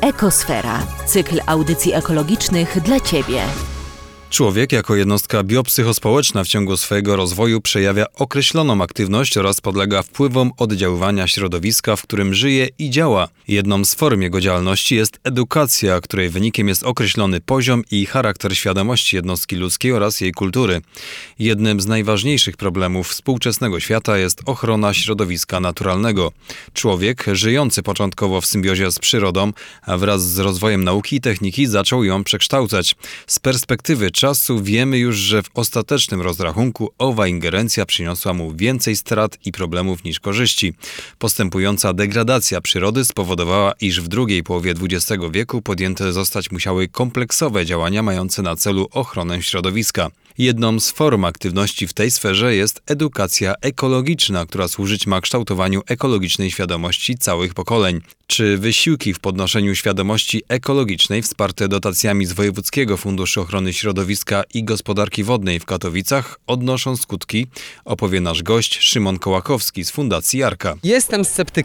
Ekosfera. Cykl audycji ekologicznych dla Ciebie. Człowiek jako jednostka biopsychospołeczna w ciągu swojego rozwoju przejawia określoną aktywność oraz podlega wpływom oddziaływania środowiska, w którym żyje i działa. Jedną z form jego działalności jest edukacja, której wynikiem jest określony poziom i charakter świadomości jednostki ludzkiej oraz jej kultury. Jednym z najważniejszych problemów współczesnego świata jest ochrona środowiska naturalnego. Człowiek, żyjący początkowo w symbiozie z przyrodą, a wraz z rozwojem nauki i techniki zaczął ją przekształcać. Z perspektywy czasu wiemy już, że w ostatecznym rozrachunku owa ingerencja przyniosła mu więcej strat i problemów niż korzyści. Postępująca degradacja przyrody spowodowała, iż w drugiej połowie XX wieku podjęte zostać musiały kompleksowe działania mające na celu ochronę środowiska. Jedną z form aktywności w tej sferze jest edukacja ekologiczna, która służyć ma kształtowaniu ekologicznej świadomości całych pokoleń. Czy wysiłki w podnoszeniu świadomości ekologicznej wsparte dotacjami z Wojewódzkiego Funduszu Ochrony Środowiska i Gospodarki Wodnej w Katowicach odnoszą skutki, opowie nasz gość Szymon Kołakowski z Fundacji Arka. Jestem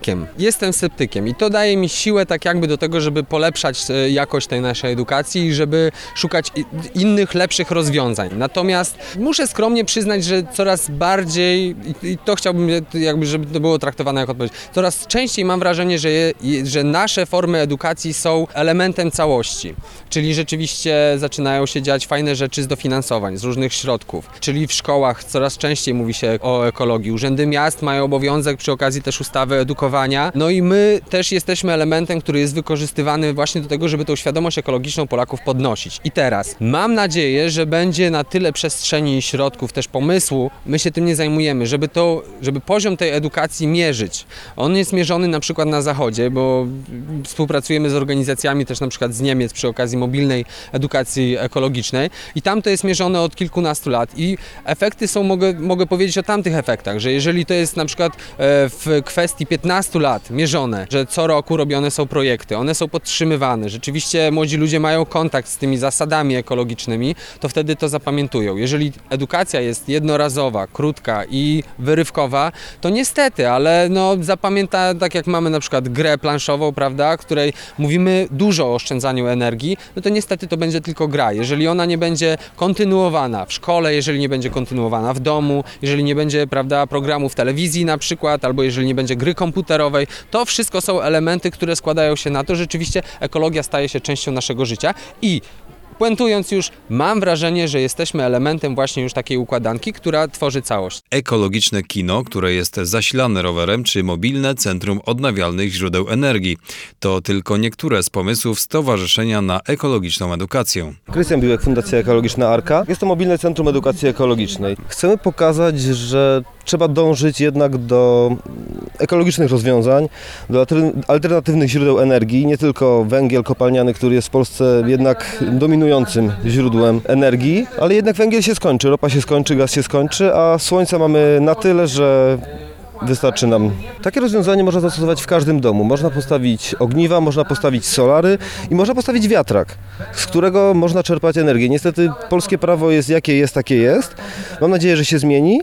sceptykiem i to daje mi siłę tak jakby do tego, żeby polepszać jakość tej naszej edukacji i żeby szukać innych, lepszych rozwiązań. Natomiast muszę skromnie przyznać, że coraz bardziej, i to chciałbym jakby, żeby to było traktowane jako odpowiedź, coraz częściej mam wrażenie, że nasze formy edukacji są elementem całości. Czyli rzeczywiście zaczynają się dziać fajne rzeczy z dofinansowań, z różnych środków. Czyli w szkołach coraz częściej mówi się o ekologii. Urzędy miast mają obowiązek przy okazji też ustawy edukowania. No i my też jesteśmy elementem, który jest wykorzystywany właśnie do tego, żeby tą świadomość ekologiczną Polaków podnosić. I teraz mam nadzieję, że będzie na tyle przestrzeni i środków, też pomysłu, my się tym nie zajmujemy, żeby poziom tej edukacji mierzyć. On jest mierzony na przykład na Zachodzie, bo współpracujemy z organizacjami też na przykład z Niemiec przy okazji mobilnej edukacji ekologicznej i tam to jest mierzone od kilkunastu lat i efekty są, mogę powiedzieć o tamtych efektach, że jeżeli to jest na przykład w kwestii 15 lat mierzone, że co roku robione są projekty, one są podtrzymywane, rzeczywiście młodzi ludzie mają kontakt z tymi zasadami ekologicznymi, to wtedy to zapamiętują. Jeżeli edukacja jest jednorazowa, krótka i wyrywkowa, to niestety, ale zapamięta, tak jak mamy na przykład grę planszową, prawda, której mówimy dużo o oszczędzaniu energii, no to niestety to będzie tylko gra. Jeżeli ona nie będzie kontynuowana w szkole, jeżeli nie będzie kontynuowana w domu, jeżeli nie będzie, prawda, programu w telewizji na przykład, albo jeżeli nie będzie gry komputerowej, to wszystko są elementy, które składają się na to, że rzeczywiście ekologia staje się częścią naszego życia i puentując już, mam wrażenie, że jesteśmy elementem właśnie już takiej układanki, która tworzy całość. Ekologiczne kino, które jest zasilane rowerem, czy mobilne centrum odnawialnych źródeł energii. To tylko niektóre z pomysłów Stowarzyszenia na Ekologiczną Edukację. Krystian Biłek, Fundacja Ekologiczna Arka. Jest to mobilne centrum edukacji ekologicznej. Chcemy pokazać, że trzeba dążyć jednak do ekologicznych rozwiązań, do alternatywnych źródeł energii, nie tylko węgiel kopalniany, który jest w Polsce jednak dominującym źródłem energii, ale jednak węgiel się skończy, ropa się skończy, gaz się skończy, a słońca mamy na tyle, że wystarczy nam. Takie rozwiązanie można zastosować w każdym domu. Można postawić ogniwa, można postawić solary i można postawić wiatrak, z którego można czerpać energię. Niestety polskie prawo jest jakie jest, takie jest. Mam nadzieję, że się zmieni.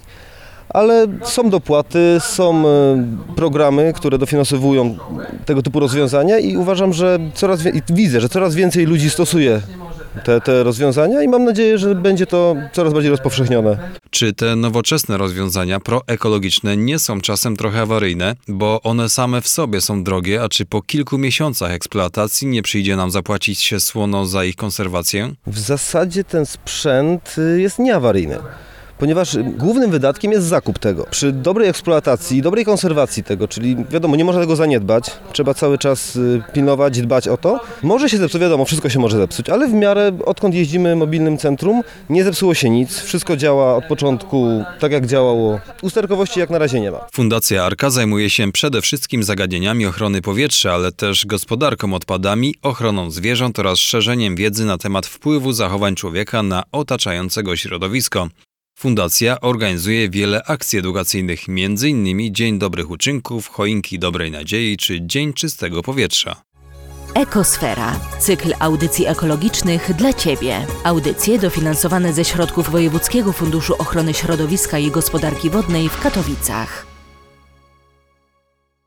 Ale są dopłaty, są programy, które dofinansowują tego typu rozwiązania i uważam, że widzę, że coraz więcej ludzi stosuje te rozwiązania i mam nadzieję, że będzie to coraz bardziej rozpowszechnione. Czy te nowoczesne rozwiązania proekologiczne nie są czasem trochę awaryjne, bo one same w sobie są drogie, a czy po kilku miesiącach eksploatacji nie przyjdzie nam zapłacić się słono za ich konserwację? W zasadzie ten sprzęt jest nieawaryjny, ponieważ głównym wydatkiem jest zakup tego. Przy dobrej eksploatacji i dobrej konserwacji tego, czyli wiadomo, nie można tego zaniedbać, trzeba cały czas pilnować, dbać o to. Może się zepsuć, wiadomo, wszystko się może zepsuć, ale w miarę odkąd jeździmy mobilnym centrum, nie zepsuło się nic, wszystko działa od początku tak jak działało. Usterkowości jak na razie nie ma. Fundacja Arka zajmuje się przede wszystkim zagadnieniami ochrony powietrza, ale też gospodarką odpadami, ochroną zwierząt oraz szerzeniem wiedzy na temat wpływu zachowań człowieka na otaczającego środowisko. Fundacja organizuje wiele akcji edukacyjnych, m.in. Dzień Dobrych Uczynków, Choinki Dobrej Nadziei czy Dzień Czystego Powietrza. Ekosfera. Cykl audycji ekologicznych dla Ciebie. Audycje dofinansowane ze środków Wojewódzkiego Funduszu Ochrony Środowiska i Gospodarki Wodnej w Katowicach.